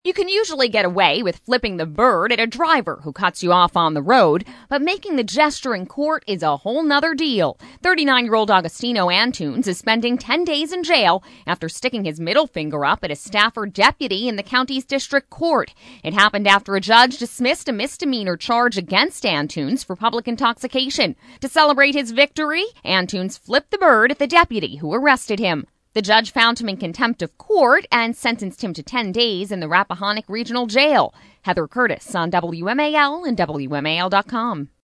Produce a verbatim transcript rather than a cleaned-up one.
You can usually get away with flipping the bird at a driver who cuts you off on the road, but making the gesture in court is a whole nother deal. thirty-nine-year-old Agostino Antunes is spending ten days in jail after sticking his middle finger up at a Stafford deputy in the county's district court. It happened after a judge dismissed a misdemeanor charge against Antunes for public intoxication. To celebrate his victory, Antunes flipped the bird at the deputy who arrested him. The judge found him in contempt of court and sentenced him to ten days in the Rappahannock Regional Jail. Heather Curtis on W M A L and W M A L dot com.